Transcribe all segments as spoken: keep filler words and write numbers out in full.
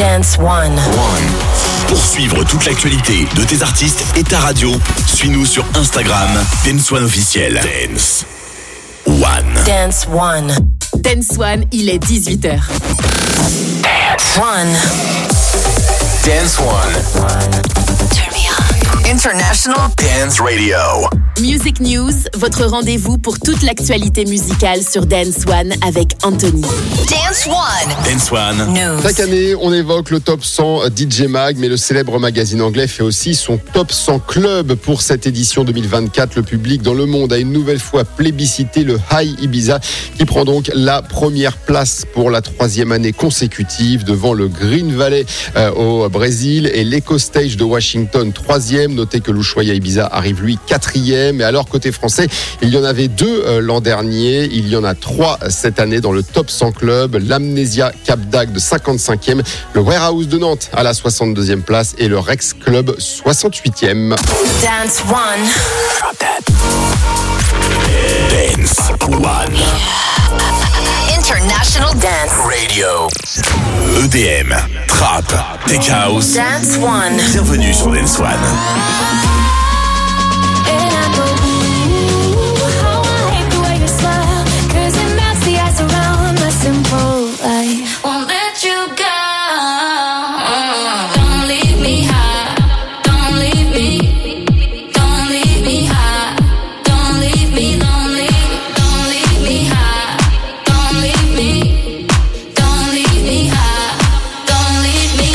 Dance One. One. Pour suivre toute l'actualité de tes artistes et ta radio, suis-nous sur Instagram, Dance One officiel. Dance One. Dance One. Dance One, il est dix-huit heures. Dance One. Dance One. Turn me on. International Dance Radio. Music News, votre rendez-vous pour toute l'actualité musicale sur Dance One avec Anthony. Dance One. Dance One. News. Chaque année, on évoque le top cent D J Mag, mais le célèbre magazine anglais fait aussi son top cent club. Pour cette édition deux mille vingt-quatre, le public dans le monde a une nouvelle fois plébiscité le High Ibiza, qui prend donc la première place pour la troisième année consécutive devant le Green Valley euh, au Brésil et l'Eco Stage de Washington, troisième. Notez que l'Ushuaïa Ibiza arrive lui quatrième. Et alors, côté français, il y en avait deux euh, l'an dernier. Il y en a trois cette année dans le top cent club. L'Amnesia Cap d'Agde, cinquante-cinquième. Le Warehouse de Nantes à la soixante-deuxième place. Et le Rex Club, soixante-huitième. Dance One. Drop that. Dance One. International Dance Radio. E D M, Trap, Tech House. Dance One. Bienvenue sur Dance One. Won't let you go. Don't leave me high. Don't leave me. Don't leave me high. Don't leave me lonely. Don't leave me high. Don't leave me. Don't leave me high. Don't leave me.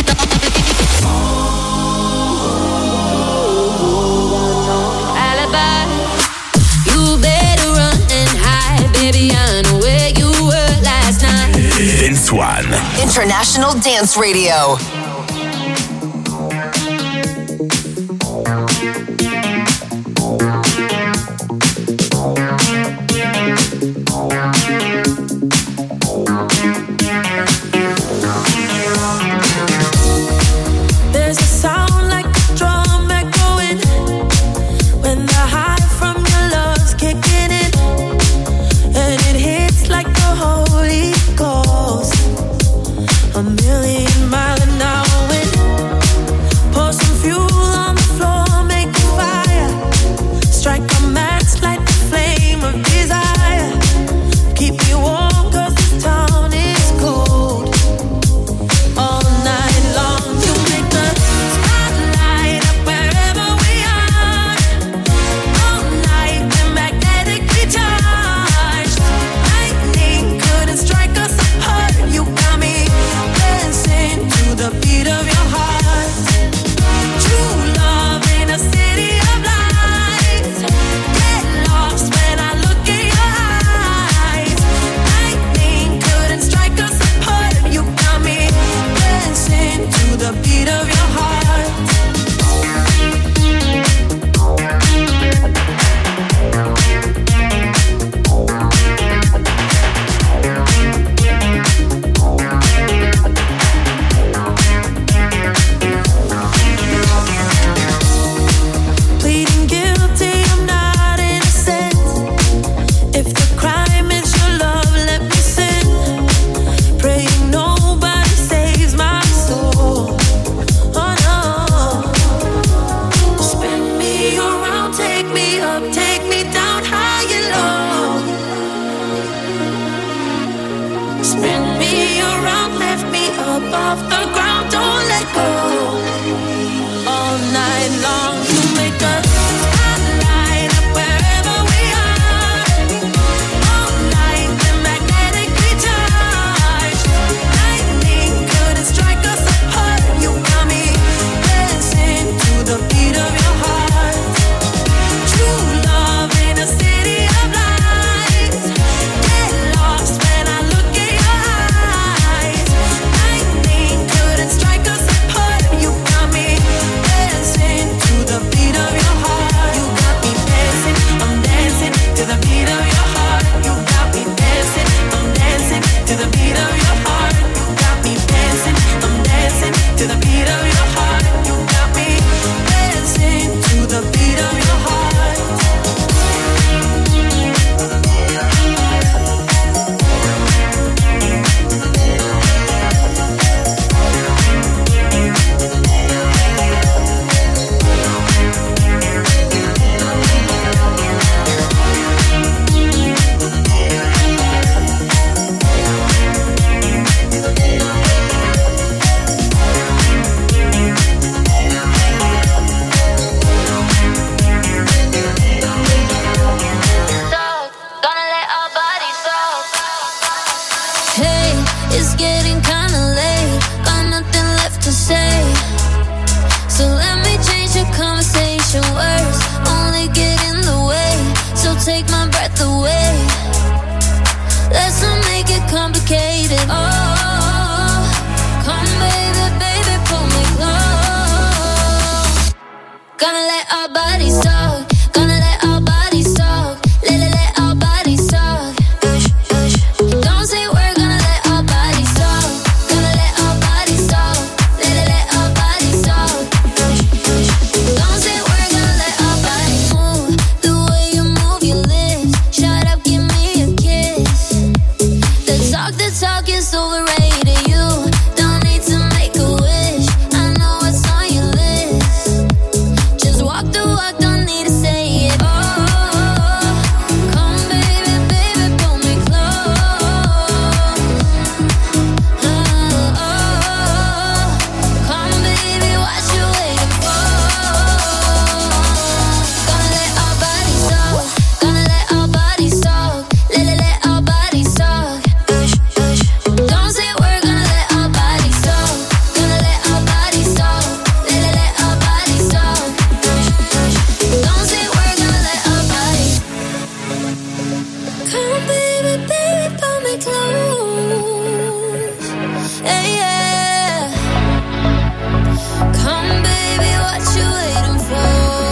Alibi. You better run and hide, baby. I know where you were last night. Dance One. International Dance Radio. There's a sound like a drum echoing when the high from your love's kicking in, and it hits like the Holy Ghost. A million mile an hour wind. Pour some fuel on the floor, make a fire. Strike a match, light the flame of desire. Keep me warm 'cause this town is cold. All night long, you make the spotlight up wherever we are. All night, we're magnetically charged. Lightning couldn't strike us apart. You got me dancing to the beat of your heart. True love in a city of lights. Get lost when I look in your eyes. Lightning couldn't strike us apart. You got me dancing to the beat of your heart. Pleading guilty, I'm not innocent. If the crime is your love, let me sin. Praying nobody saves my soul. Oh no. Spin me around, take me up, take me down high and low. Spin me around, lift me up off the ground, don't let go. All night long, you make a spotlight up wherever we are. All night, we're magnetically charged. Lightning couldn't strike us apart. You got me dancing to the beat of your heart. True love in a city of lights. Get lost when I look in your eyes. Lightning couldn't strike us apart. complicated. Oh, come baby, baby, pull me close. Gonna let our bodies talk. Gonna let our bodies talk. Let, let, let our bodies talk. Don't say we're gonna let our bodies talk. Gonna let our bodies talk. Let, let, let our bodies talk. Don't say we're gonna let our bodies move. The way you move your lips. Shut up, give me a kiss. The talk, the talk is overrated. You don't need to make a wish. I know what's on your list. Just walk the walk, don't need to say it. Oh, come baby, baby, pull me close. Oh, oh, come baby, what you waiting for? Gonna let our bodies talk. Gonna let our bodies talk. Let, let, let our bodies talk. Don't say we're gonna let our bodies talk. Gonna let our bodies talk. Let, let, let our bodies talk. Don't say we're gonna let our bodies. Come baby, baby, pull me close. Hey, yeah. Come baby, what you waiting for?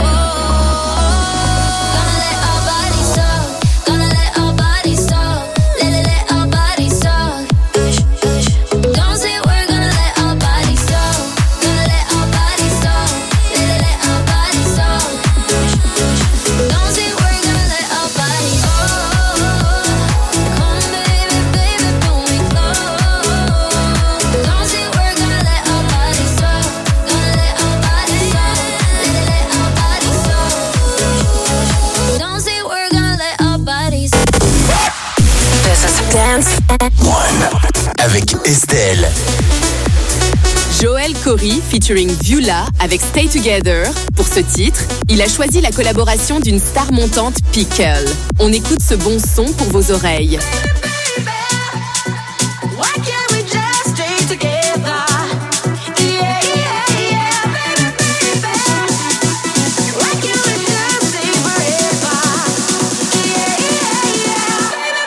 Gonna let our bodies talk. Gonna let our bodies talk. Let, let, let our bodies talk. Don't say we're gonna let our bodies talk. Gonna let our bodies talk. Let, let, let our bodies talk. Don't say we're gonna let our bodies. Oh, come baby, baby, pull me close. Don't say we're gonna let our bodies talk. Gonna let our bodies talk. Let, let, let our bodies talk. Don't say we're gonna let our bodies. This is Dance Avec Estelle. Joel Corey featuring Viula avec Stay Together. Pour ce titre, il a choisi la collaboration d'une star montante, Pickle. On écoute ce bon son pour vos oreilles. Why can't we just stay together? Yeah, yeah, yeah, baby, baby. Why can't we just stay forever? Yeah, yeah, yeah,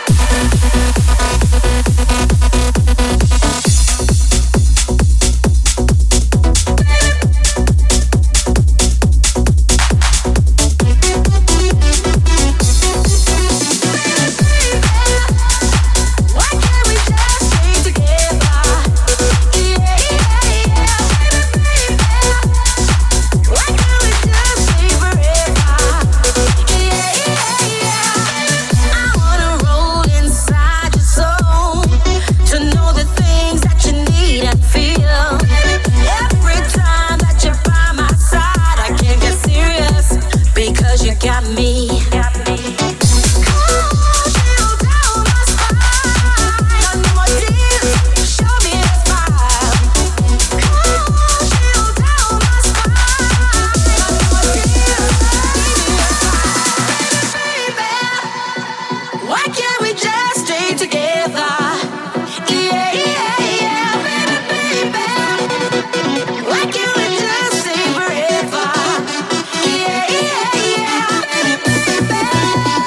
Why can't we just stay together? Yeah, yeah, yeah, baby, baby. Why can't we just stay forever? Yeah, yeah, yeah. I wanna roll inside your soul to know the things that you need and feel. Every time that you're by my side, I can't get serious because you got me. Why can't we just stay together? Yeah, yeah, yeah, baby, baby. Why can't we just stay forever? Yeah, yeah, yeah, baby, baby.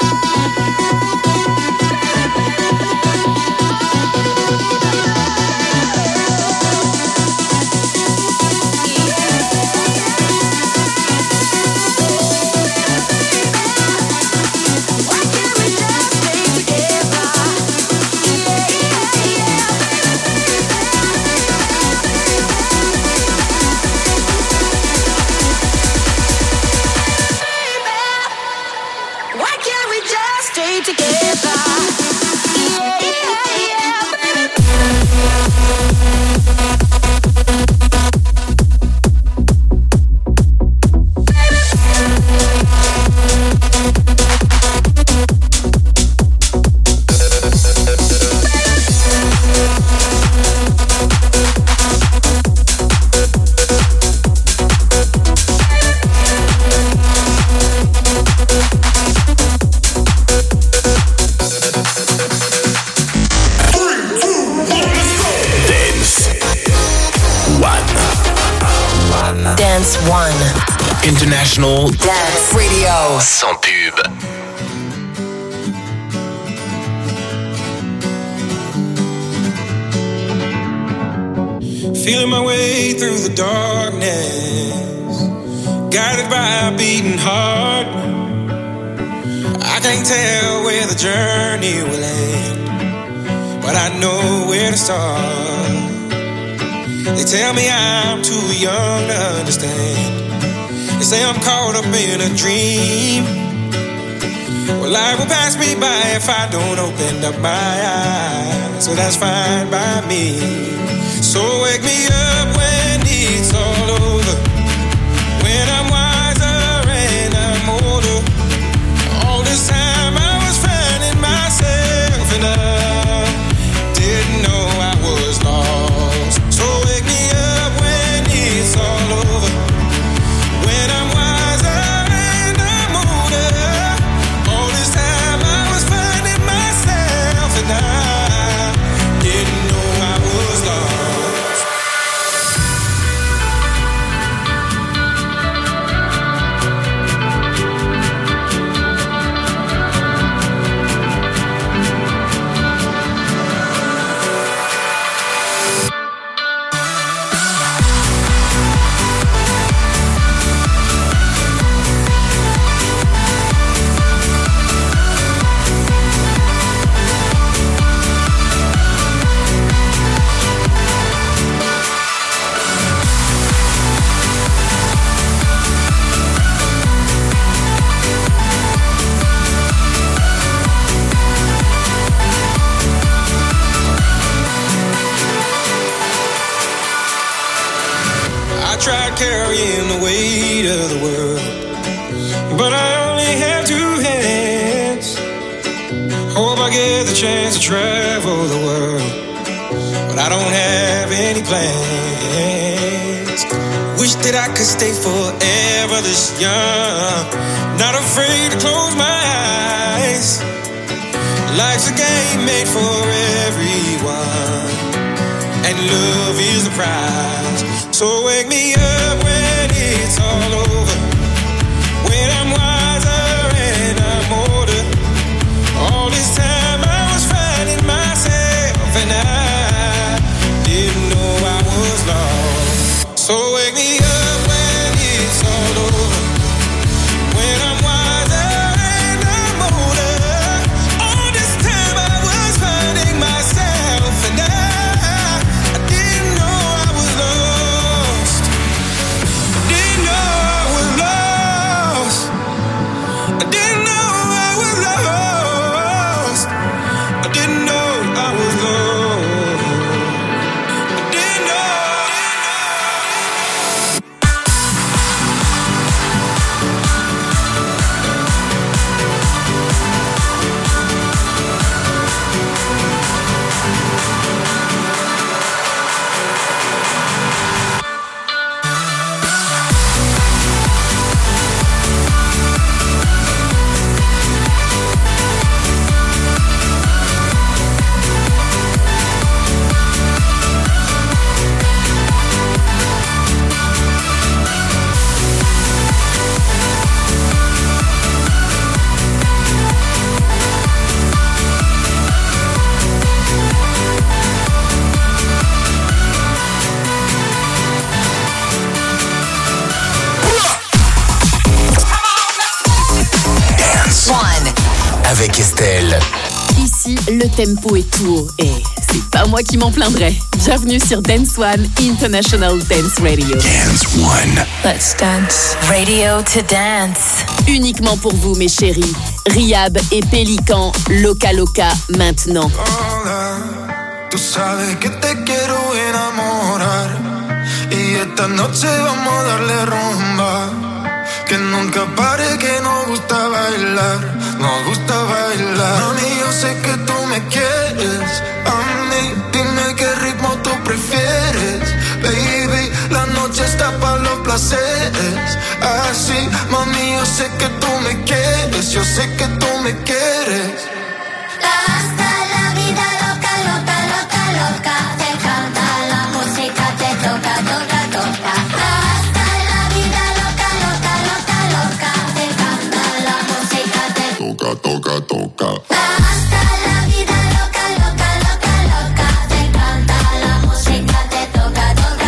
Why can't we just stay together? Yeah, yeah, yeah, baby. Why can't we just stay together? Yeah, yeah, yeah, baby. Dance One. International Dance Radio. sans pub. Feeling my way through the darkness, guided by a beating heart. I can't tell where the journey will end, but I know where to start. They tell me I'm too young to understand. They say I'm caught up in a dream. Well, life will pass me by if I don't open up my eyes, so that's fine by me. So wake me up when it's all over, when I'm wiser and I'm older. All this time I was finding myself and I didn't know I was lost. So wake me up when it's all over, when I'm wiser and I'm older. All this time I was finding myself and I didn't know I was lost. Tried carrying the weight of the world, but I only have two hands. Hope I get the chance to travel the world, but I don't have any plans. Wish that I could stay forever this young, not afraid to close my eyes. Life's a game made for everyone, and love is the prize. So wake me up when it's all over, when I'm wiser and I'm older. All this time I was finding myself and I didn't know I was lost. So wake me up when it's all over, when I'm wiser and I'm older. All this time I was finding myself and I avec Estelle. Ici, le tempo est tout haut et c'est pas moi qui m'en plaindrai. Bienvenue sur Dance One International Dance Radio. Dance One. Let's dance. Radio to dance. Uniquement pour vous, mes chéris. Rihab et Pélican, Loca Loca, maintenant. Hola, tú sabes que te quiero enamorar y esta noche vamos a darle rumba. Que nunca pare, que nos gusta bailar, nos gusta bailar. Mami, yo sé que tú me quieres, a mí dime qué ritmo tú prefieres. Baby, la noche está para los placeres. Así, mami, yo sé que tú me quieres, yo sé que tú me quieres. Hasta la vida loca, loca, loca, loca. Te canta la música, te toca, toca, toca. Hasta la vida loca, loca, loca, loca. Te canta la música, te toca, toca, toca. Hasta la vida loca, loca, loca, loca. Te canta la música, te toca, toca.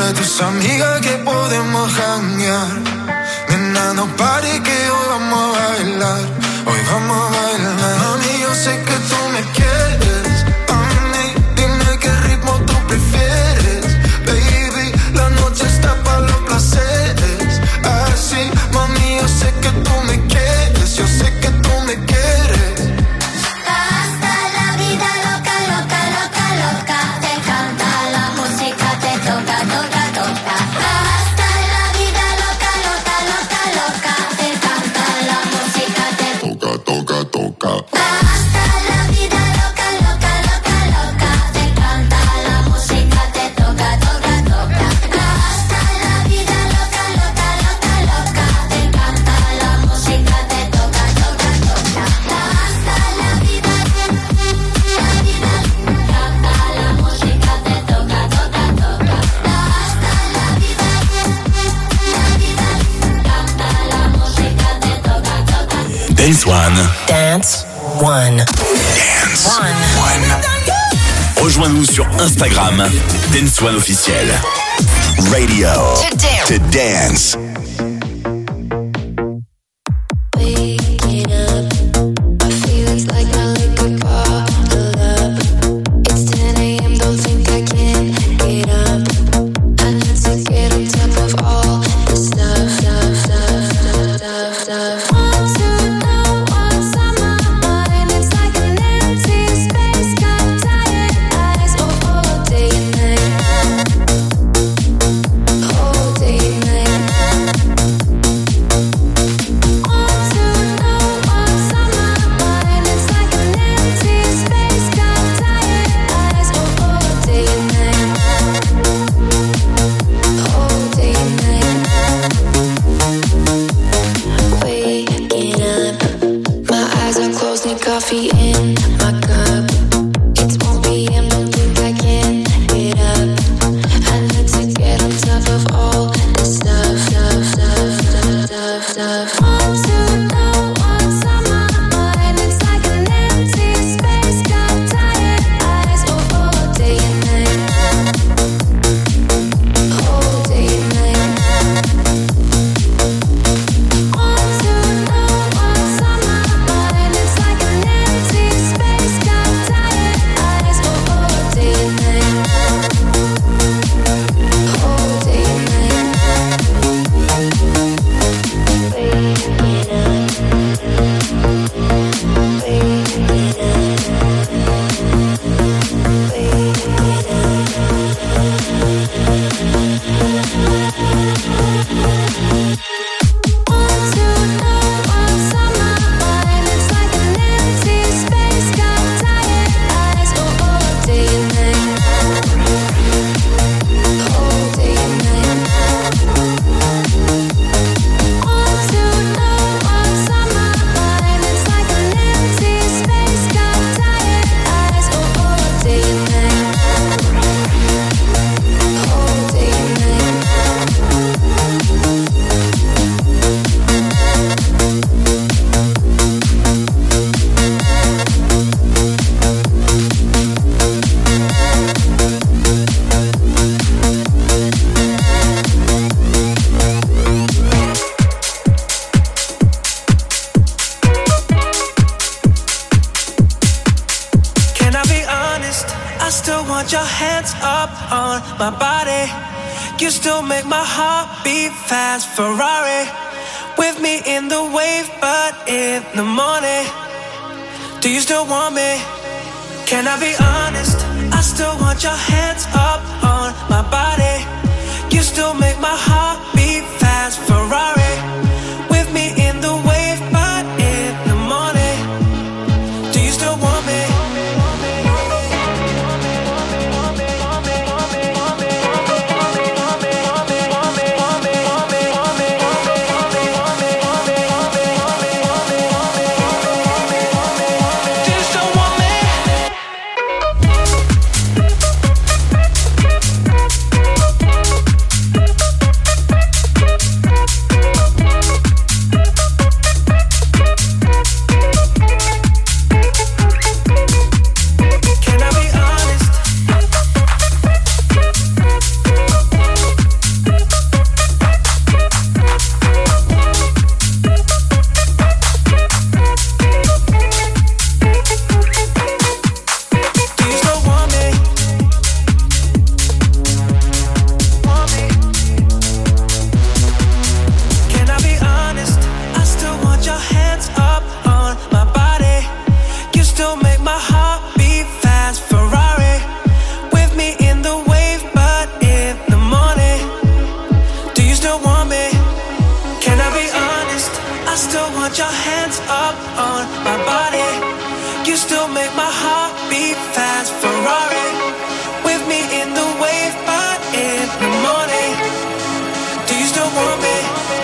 a tus amigas que podemos janguear. Nena, no pare que hoy vamos a bailar. Hoy vamos a bailar. Mami, yo sé que tú me quieres. Mami, dime qué ritmo tú prefieres. Baby, la noche está para los placeres. Así, mami, yo sé que tú me quieres. Yo sé que tú me quieres. Hasta la vida loca, loca, loca, loca. Te canta la música, te toca, toca, toca. Hasta la vida loca, loca, loca, loca. Te canta la música, te toca, toca, toca. hasta la vida loca, loca, loca, loca. Te canta la música, te toca, toca, toca. Hasta la vida loca, loca, loca, loca. Te canta la música, te toca, toca, toca. Hasta la vida, la vida, canta la música, te toca, toca, toca. Hasta la vida, la vida, canta la música, te toca, toca. Dance One. Dance One. Dance One. One. Rejoins-nous sur Instagram, Dance One officiel. Radio To dance. to dance. Waking up, my feelings like my liquor bottle up. It's ten a.m., don't think I can get up. I need to get on top of all the stuff, stuff, stuff, stuff, stuff. Want to know what's on my mind? It's like an empty space, got tired eyes, oh, all day and night, all day and night. Want to know what's on my mind? It's like an empty space, got tired eyes, oh, all day and night, all day and night. Waking up, my eyes are closed, need coffee in my cup. It's one p.m., don't think I can get up. I need to get on top of all the stuff, stuff, stuff, stuff, stuff, stuff. Want to know what's on my mind? It's like an empty space, got tired eyes, oh, all day and night, all day and night. Want to know what's on my mind? It's like an empty space, got tired eyes, oh, all day and night, all day and night. Want to know what's on my mind? It's like an empty space, got tired eyes, oh, all day and night, all day and night. Want to know what's on my mind? It's like an empty space, got tired eyes, oh, all day and night, all day and night. Can I be honest? I still want your hands up on my body. You still make my heart beat fast. Ferrari with me in the wave, but in the morning. Do you still want me? Can I be honest? I still want your hands up on my body. You still make my heart beat fast. Ferrari with me in the wave, but in the morning. Do you still want me? Do you still want me? still make my heart beat fast. Ferrari with me in the wave, but in the morning. Do you still want me?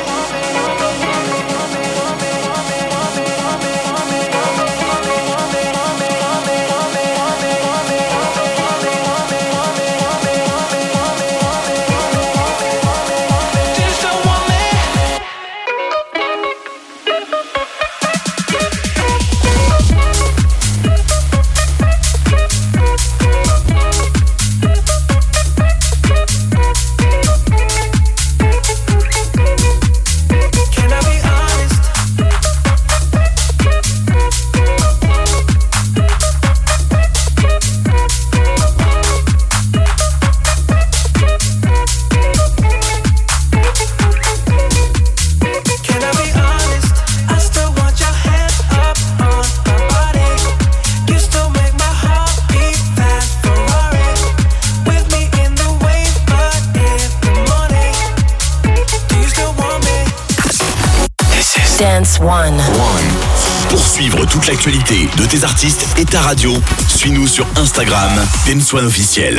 Dance One. Pour suivre toute l'actualité de tes artistes et ta radio, suis-nous sur Instagram, Dance One Officiel.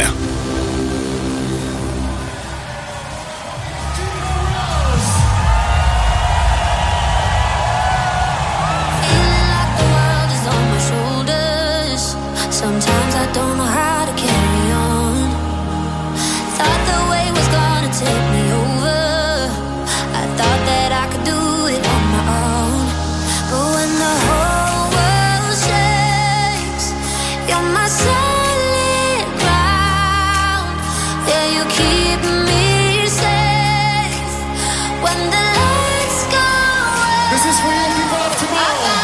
Sometimes I don't know how to carry on. Thought the way was gonna take me over. I thought that I could do it on my own. But when the whole world shakes, you're my solid ground. Yeah, you keep me safe when the lights go out. This is for you people of tomorrow.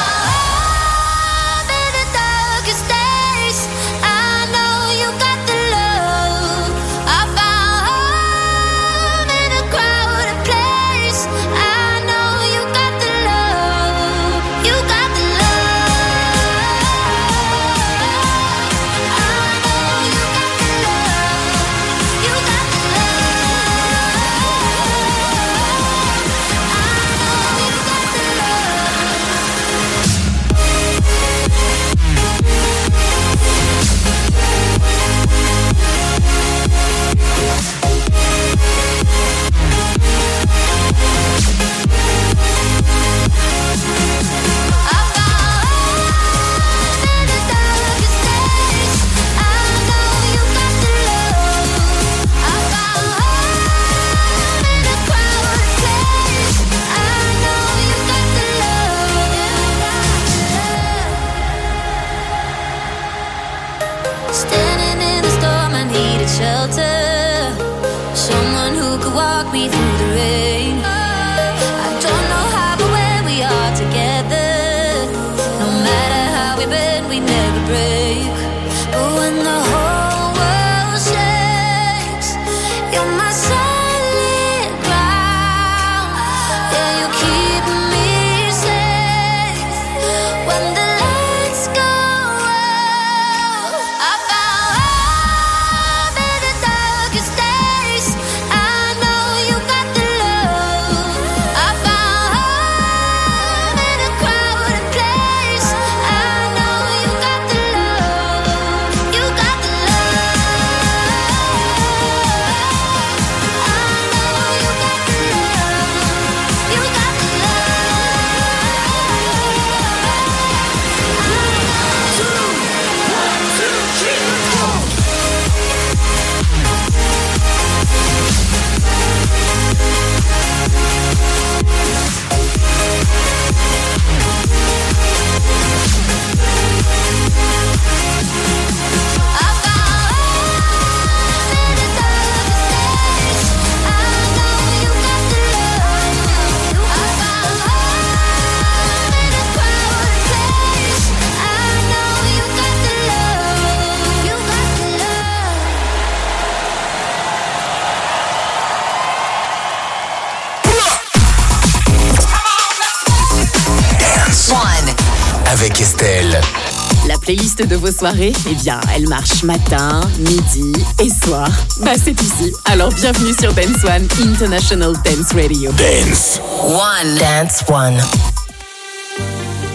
Avec Estelle. La playlist de vos soirées, eh bien, elle marche matin, midi et soir. Bah, c'est ici. Alors, bienvenue sur Dance One International Dance Radio. Dance One. Dance One.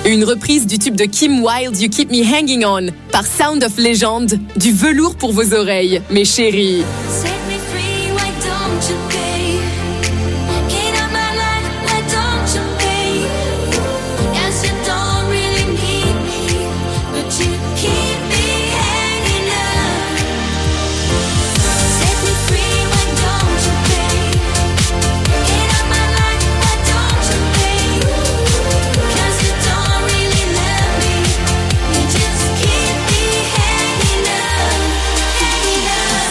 Une reprise du tube de Kim Wilde, You Keep Me Hanging On, par Sound of Legend, du velours pour vos oreilles, mes chéris. Set me free, why don't you pay? Get out my life, why don't you pay? Yes, you don't really need me, but you keep me hanging up. Set me free, why don't you pay? Get out my life, why don't you pay? Cause you don't really love me, you just keep me hanging up, hanging up.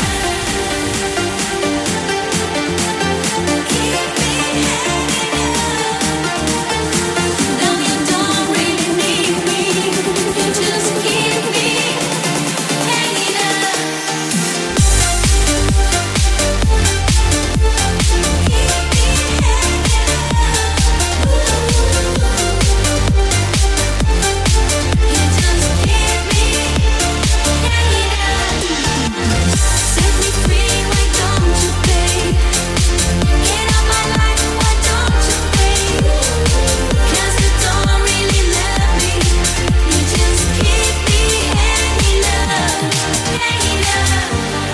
Keep me hanging up. No, you don't really need me, you just keep me hanging up. Set me free, why don't you pay? Get out my life, why don't you pay? Cause you don't really love me, you just keep me hanging up, hanging up.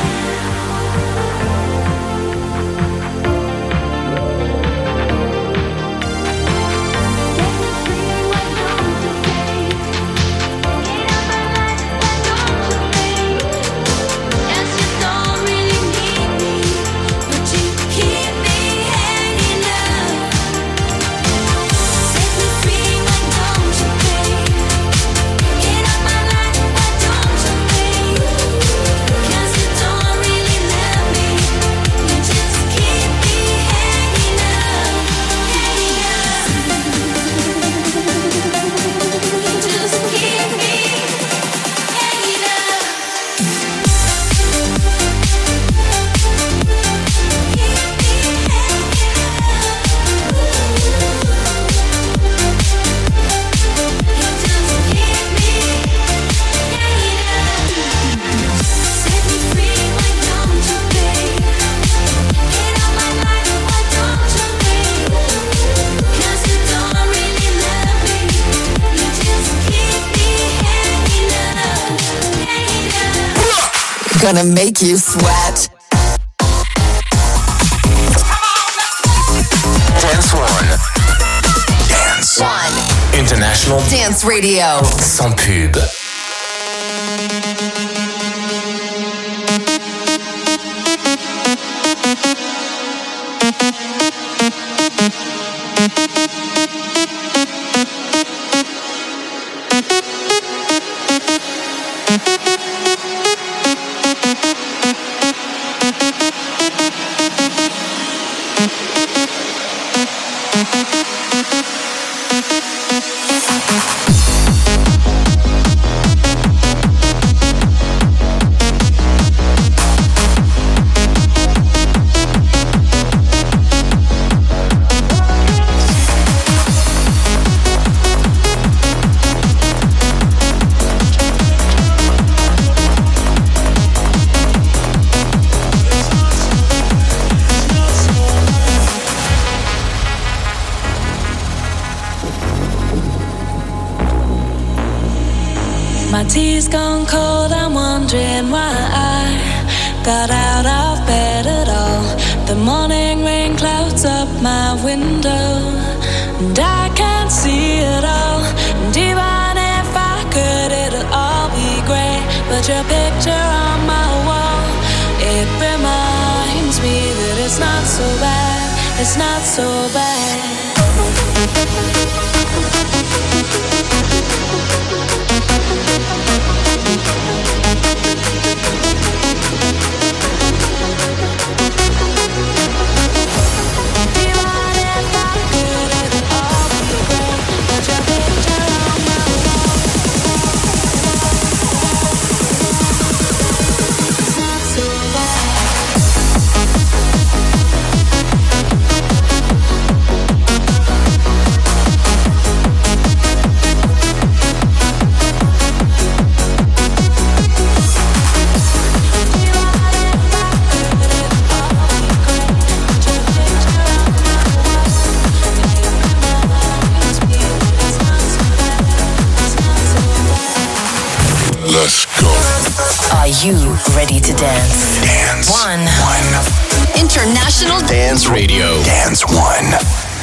Gonna make you sweat. Dance One. Dance One. International Dance Radio. sans pub. My tea's gone cold, I'm wondering why I got out of bed at all. The morning rain clouds up my window, and I can't see it all. And even if I could, it'll all be great. But your picture on my wall, it reminds me that it's not so bad, it's not so bad. you ready to dance? Dance One. One. International Dance Radio. Dance One.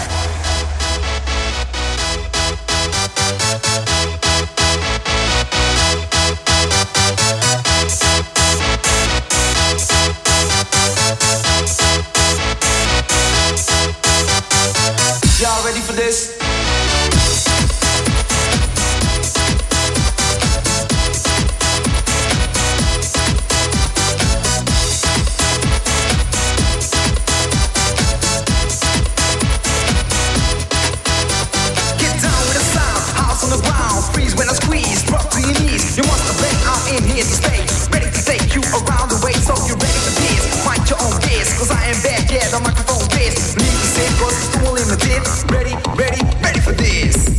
Y'all ready for this? When I squeeze, drop to your knees. You must have been out in here to stay. Ready to take you around the way, so you're ready for this. Mind your own pace, cause I am back, yeah, the microphone bass. Leave the same, cause it's too limited. Ready, ready, ready for this.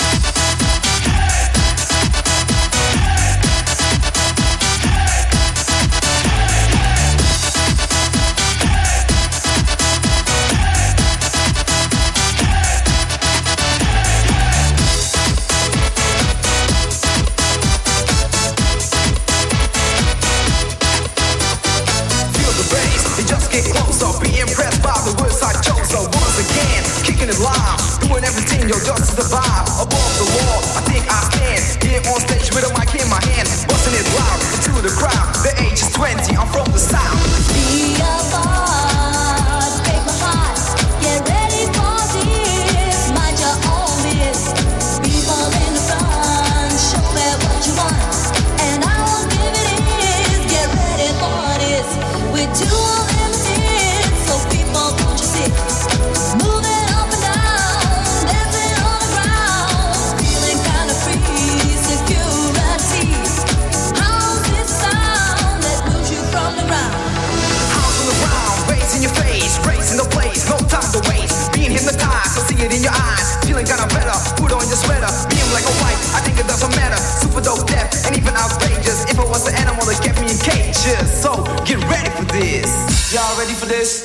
Yo, just to the vibe, above the wall, I think I stand here on stage with a mic in my hand, busting it loud into the crowd. The age is twenty, I'm from the south. Be a boss, break my heart. Get ready for this, mind your own biz. People in the front, show me what you want, and I will give it is. Get ready for this, we're too limited, so people won't you sit, move it up and down. Racing the place, no time to waste. Being hypnotized, I see it in your eyes. Feeling kinda better, put on your sweater. Being black or white, I think it doesn't matter. Super dope, deaf, and even outrageous. If I was the animal that kept me in cages. So, get ready for this. Y'all ready for this?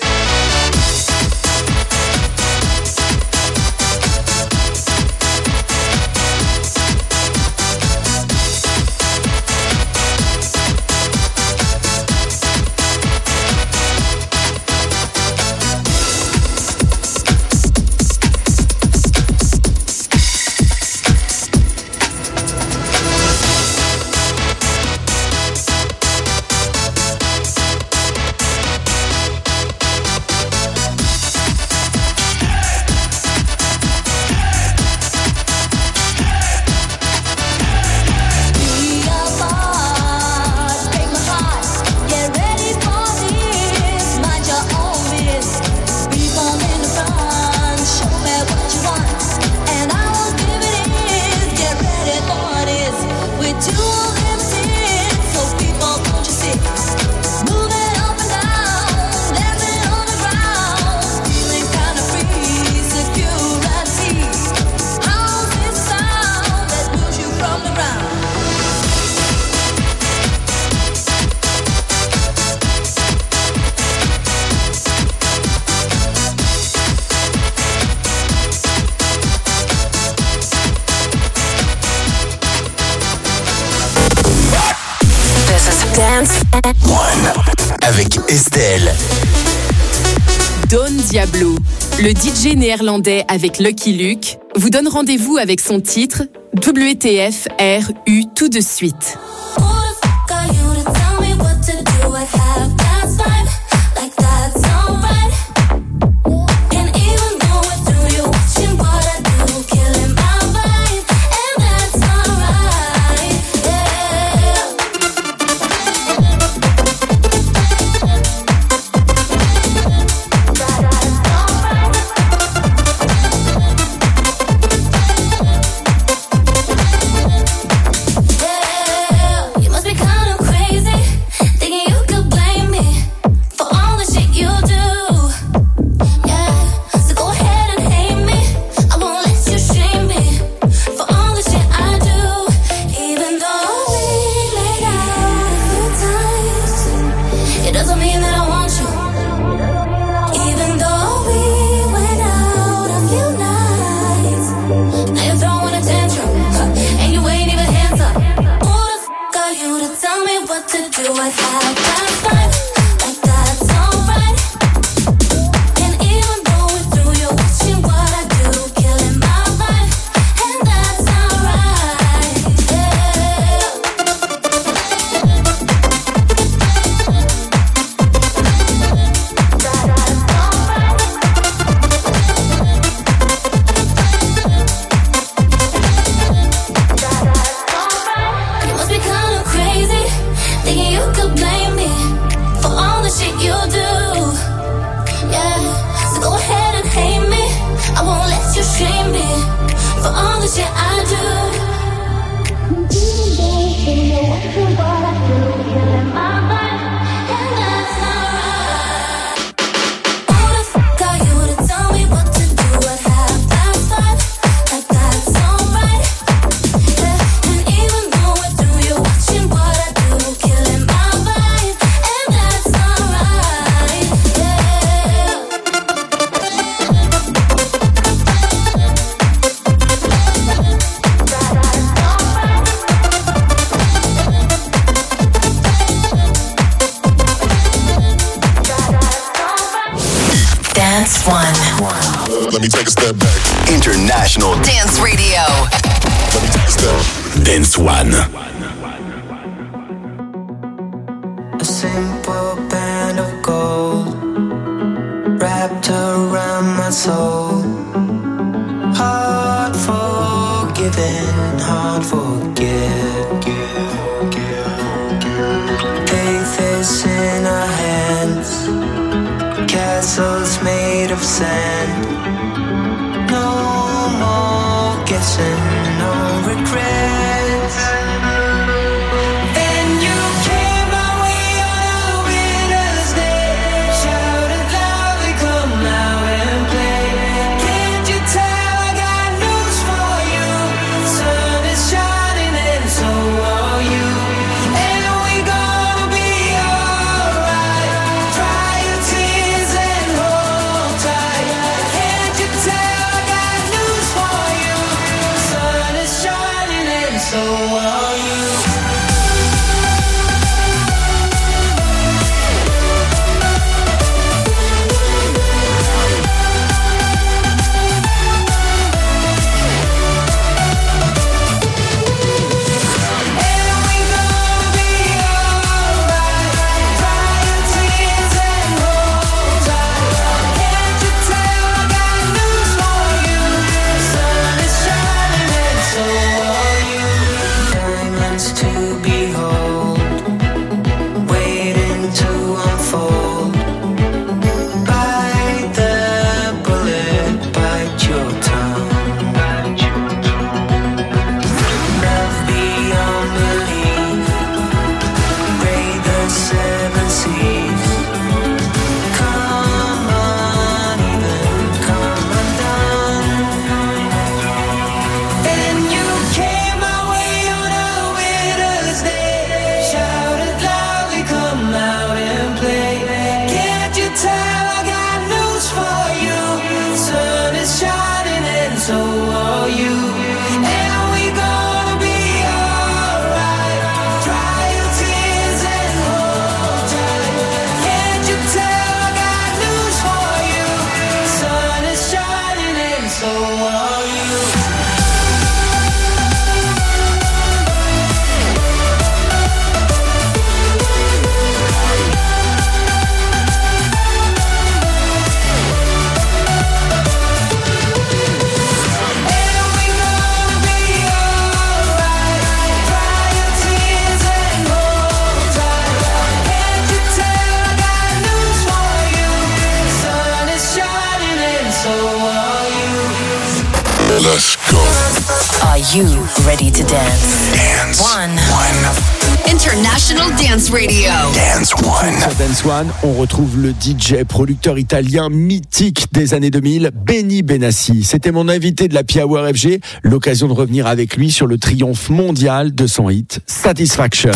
One avec Estelle. Don Diablo, le D J néerlandais avec Lucky Luke, vous donne rendez-vous avec son titre W T F R U tout de suite. Yeah. you shame me for all the shit I do? Let me take a step back. International Dance Radio. Let me take a step. Dance One. A simple band of gold wrapped around my soul. Hard forgiven, hard forget. Faith is in our hands. Castles made of sand. No more guessing, no regrets. And you came my way on a winter's day. Shouted loudly, come out and play. Can't you tell I got news for you? Sun is shining and so are you. And we gonna be alright. Dry your tears and hold tight. Can't you tell I got news for you? Sun is shining and so are you. Let's go. Are you ready to dance? Dance One. One. International Dance Radio. Dance One. Sur Dance One, on retrouve le D J, producteur italien mythique des années deux mille, Benny Benassi. C'était mon invité de la Power F G, l'occasion de revenir avec lui sur le triomphe mondial de son hit Satisfaction.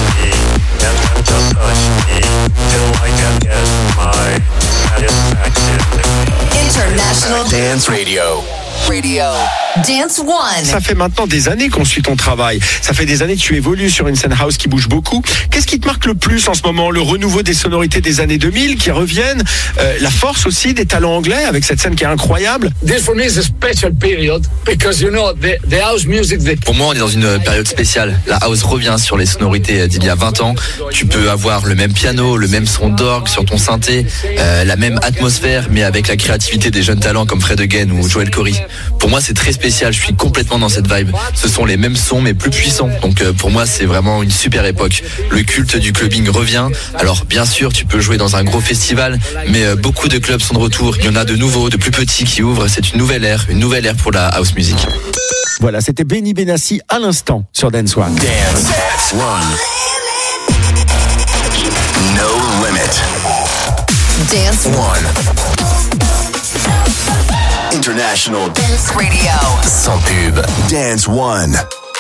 International Dance Radio. Radio. Dance One. Ça fait maintenant des années qu'on suit ton travail. Ça fait des années que tu évolues sur une scène house qui bouge beaucoup. Qu'est-ce qui te marque le plus en ce moment? Le renouveau des sonorités des années deux mille qui reviennent, euh, la force aussi des talents anglais avec cette scène qui est incroyable. This for me is a special period because you know the, the house music. The... Pour moi, on est dans une période spéciale. La house revient sur les sonorités d'il y a vingt ans. Tu peux avoir le même piano, le même son d'orgue sur ton synthé, euh, la même atmosphère, mais avec la créativité des jeunes talents comme Fred Again ou Joel Corey. Pour moi, c'est très spécial. spécial. Je suis complètement dans cette vibe. Ce sont les mêmes sons mais plus puissants. Donc euh, pour moi, c'est vraiment une super époque. Le culte du clubbing revient. Alors bien sûr, tu peux jouer dans un gros festival, mais euh, beaucoup de clubs sont de retour. Il y en a de nouveaux, de plus petits qui ouvrent. C'est une nouvelle ère, une nouvelle ère pour la house music. Voilà, c'était Benny Benassi à l'instant sur Dance One. Dance One. No limit. Dance One. International Dance Radio. Sans pub. Dance One.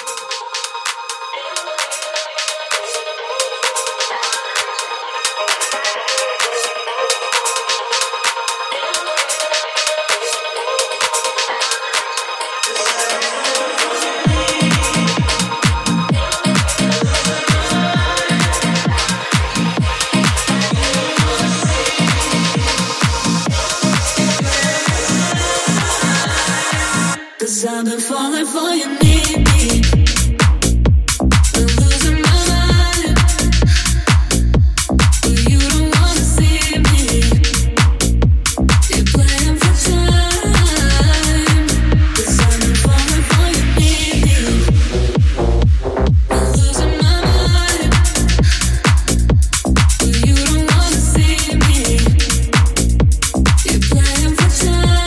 Cause I've been falling for you, need me. Been losing my mind. But you don't wanna see me. You're playing for time. Cause I've been falling for you, need me. Been losing my mind. But you don't wanna see me. You're playing for time.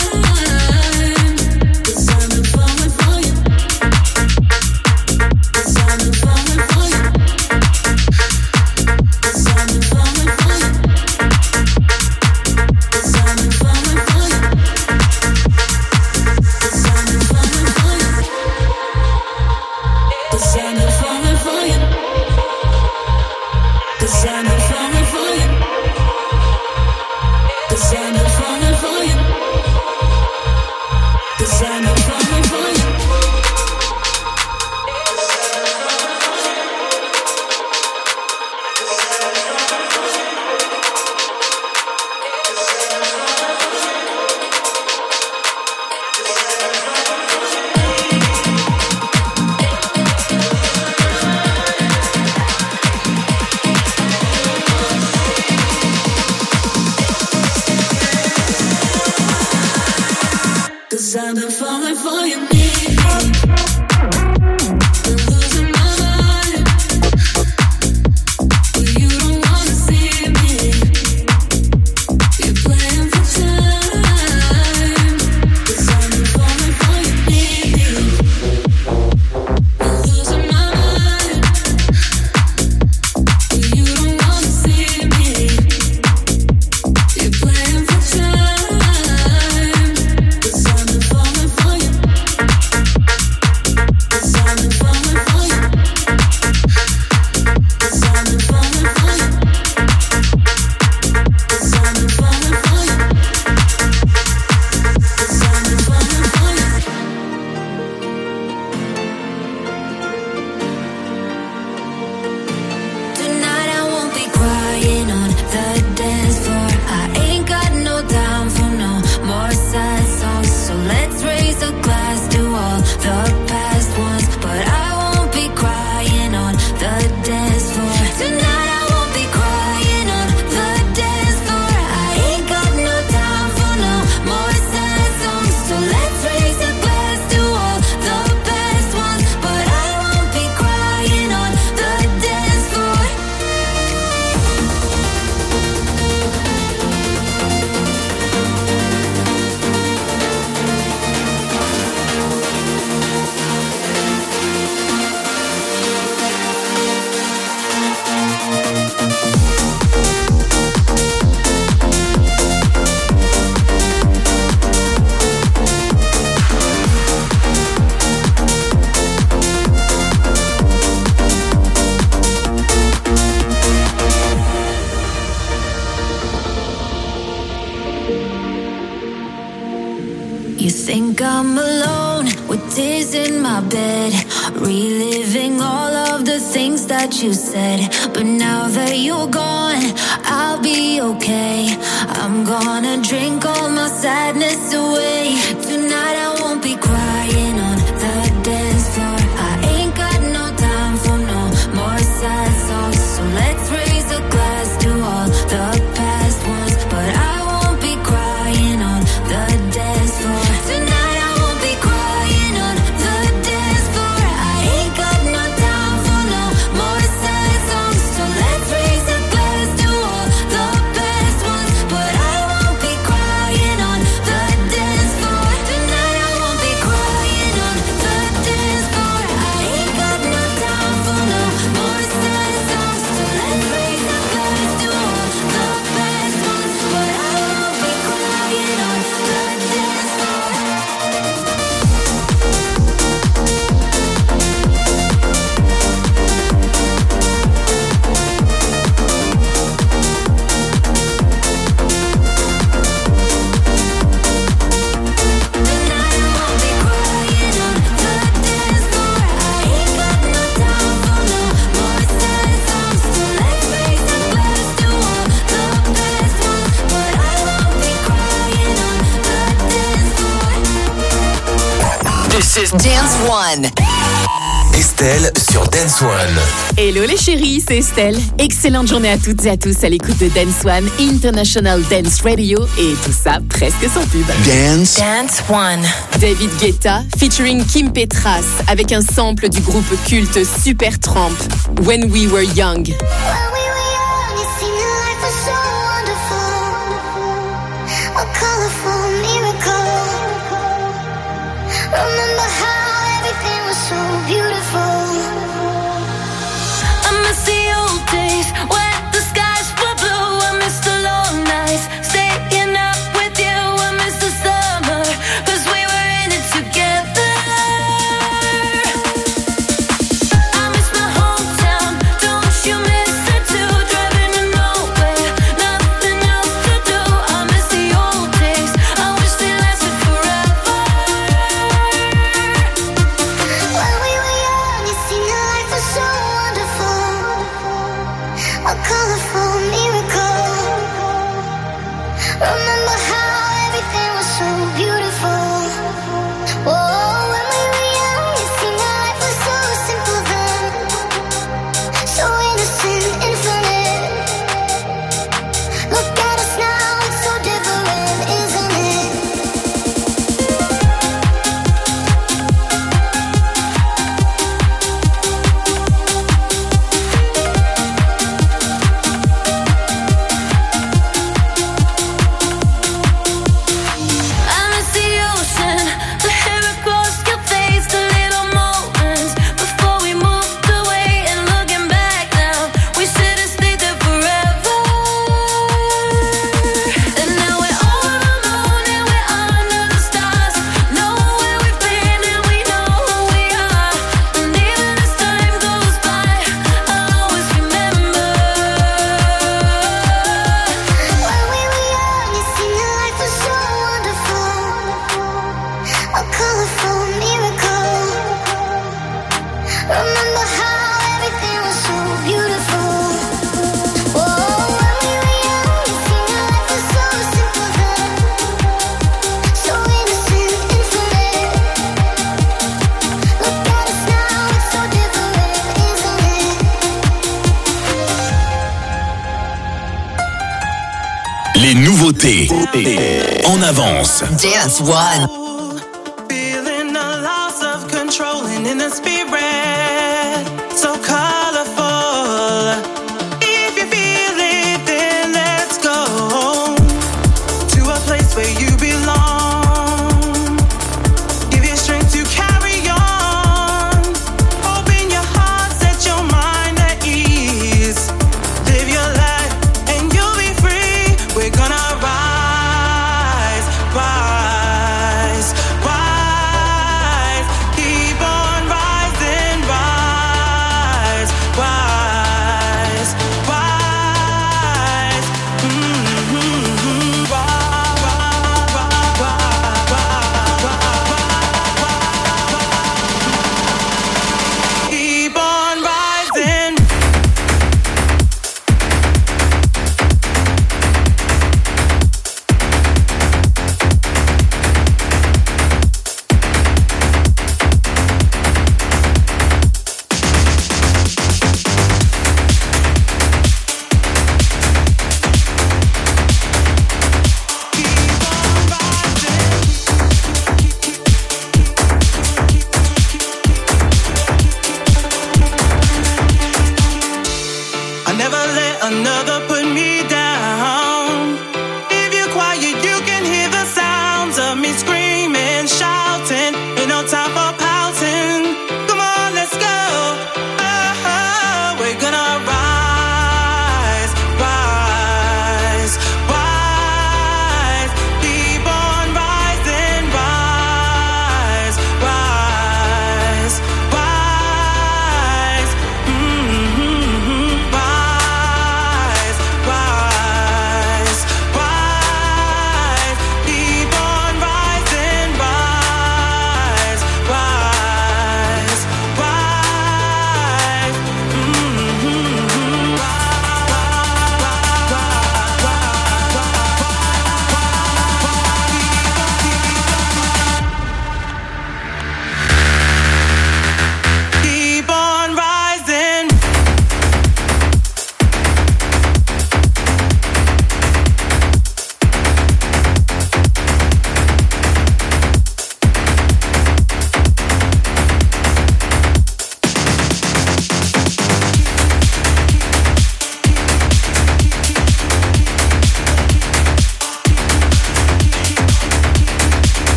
You think I'm alone with tears in my bed, reliving all of the things that you said. But now that you're gone, I'll be okay. I'm gonna drink all my sadness away. Tonight I won't be crying on the dance floor. I ain't got no time for no more sad songs. So let's raise a glass to all the past ones. But I won't be crying on the dance floor. Tonight I won't be crying This is Dance One. Estelle sur Dance One. Hello les chéris, c'est Estelle. Excellente journée à toutes et à tous à l'écoute de Dance One International Dance Radio et tout ça presque sans pub. Dance. Dance One. David Guetta featuring Kim Petras avec un sample du groupe culte Supertramp, When We Were Young. Remember how everything was so beautiful. I miss the old days when the skies were blue. I miss the long nights staying up with you. I miss the summer 'cause we were in it together. I miss my hometown, don't you miss it too? Driving to nowhere, nothing else to do. I miss the old days, I wish they lasted forever. When we were young, it seemed that life was so wonderful, a colorful miracle. Remember how everything was so beautiful. Oh, when we were young, it seemed that life was so simple then, so innocent, infinite. Look at us now, it's so different, isn't it? I miss the ocean, the hair across your face, the little moments before we moved away. And looking back now, we should have stayed there forever. And now we're all alone and we're under the stars. Know where we've been and we know who we are. And even as time goes by, I'll always remember. When we were young, it seemed that life was so wonderful, a colorful miracle. Remember how everything was so beautiful. Oh, when we were young, it seemed that life was so simple then, so innocent, infinite. Look at us now, it's so different, isn't it? Les nouveautés. En avance. Dance One. Feeling a loss of control and in the spirit, so colorful. If you feel it, then let's go to a place where you belong. Give you strength to carry on. Open your heart, set your mind at ease. Live your life and you'll be free. We're gonna rise, rise, rise. Keep on rising, rise, rise, rise. Mm-hmm. Rise, rise, rise, rise. Keep on rising. I never let another put me down. If you're quiet, you can hear the sounds of me screaming, shouting. Ain't no time for pouting. Come on, let's go. Oh, oh, we're gonna rise, rise, rise. Keep on rising, rise, rise, rise. Mm-hmm. Rise, rise, rise. Keep on rising.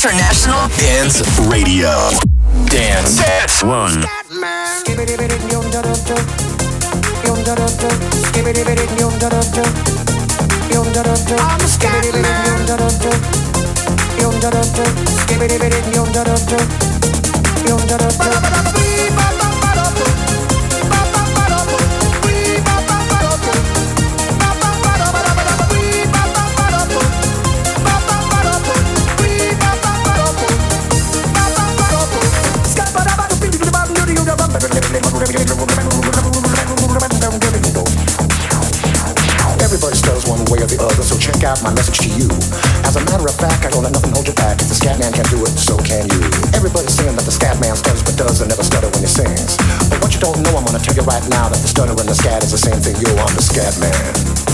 International Dance Radio. Dance. Dance One. I'm a scat man. Everybody stutters one way or the other, so check out my message to you. As a matter of fact, I don't let nothing hold you back. If the scat man can do it, so can you. Everybody's saying that the scat man stutters but does and never stutter when he sings. But what you don't know, I'm gonna tell you right now that the stutter and the scat is the same thing. Yo, I'm the scat man.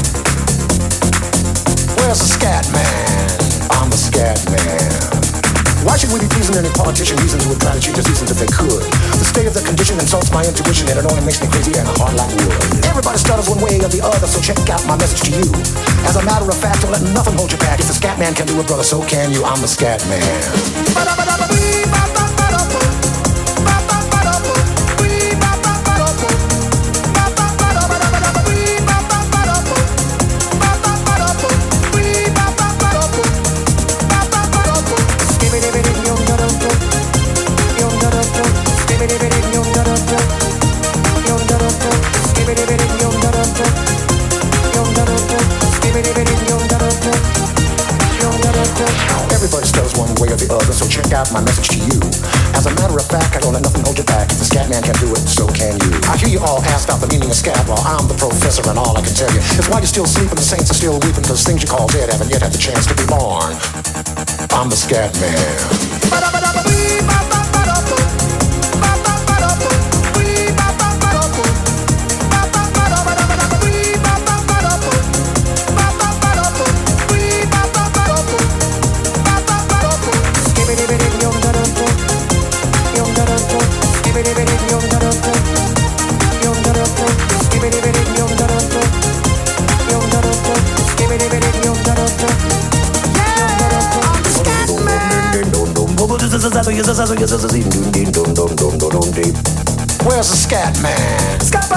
Where's the scat man? I'm the scat man. Why should we be pleasing any politician reasons who would try to change the seasons if they could? The state of the condition insults my intuition and it only makes me crazy and hard like wood. Everybody stutters one way or the other, so check out my message to you. As a matter of fact, don't let nothing hold you back. If the scat man can do it, brother, so can you. I'm the scat man. Everybody stutters one way or the other, so check out my message to you. As a matter of fact, I don't let nothing hold you back. If the scat man can do it, so can you. I hear you all ask out the meaning of scat, well, I'm the professor and all I can tell you is why you're still sleeping, the saints are still weeping, cause things you call dead haven't yet had the chance to be born. I'm the scat man. Where's the scat man?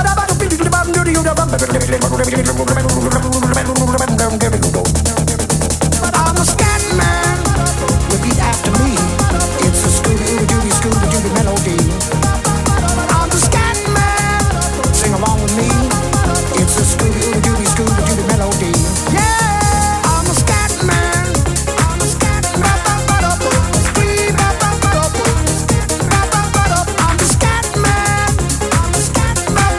I'm the scat man. Repeat after me. It's a Scooby-Dooby, Scooby-Dooby melody. I'm the scat man. Sing along with me. It's a Scooby-Dooby, Scooby-Dooby melody. Yeah, I'm the scat man. I'm the scat man. I'm the scat man. I'm the scat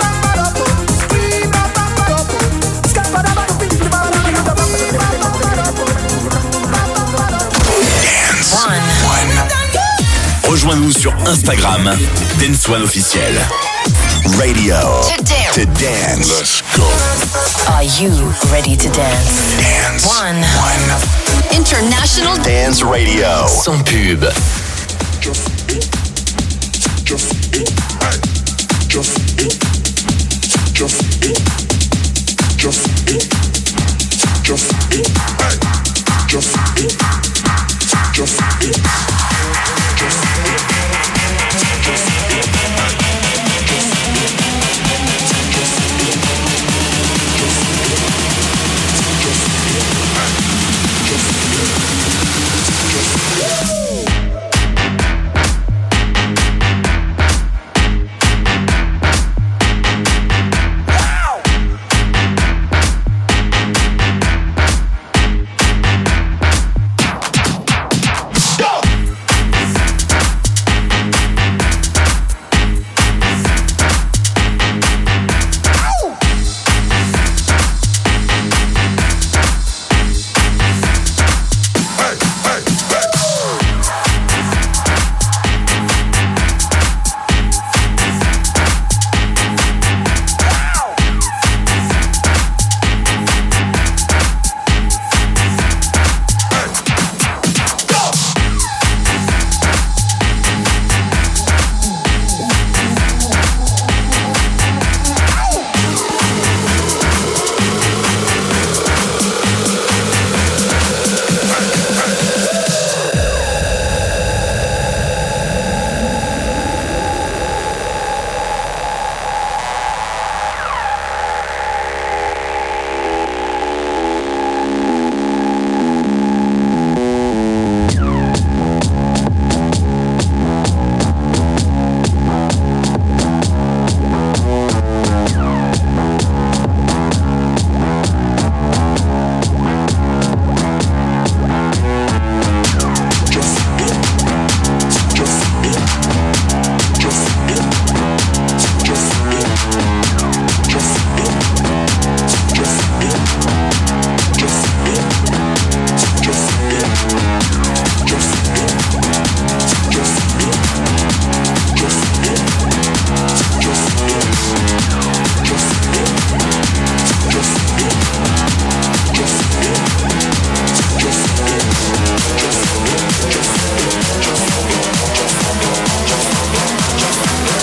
Rejoins-nous sur Instagram, Dance One officiel. Radio To dance. To dance. Let's go. Are you ready to dance? Dance One. One. International Dance Radio. Sans pub. Just, just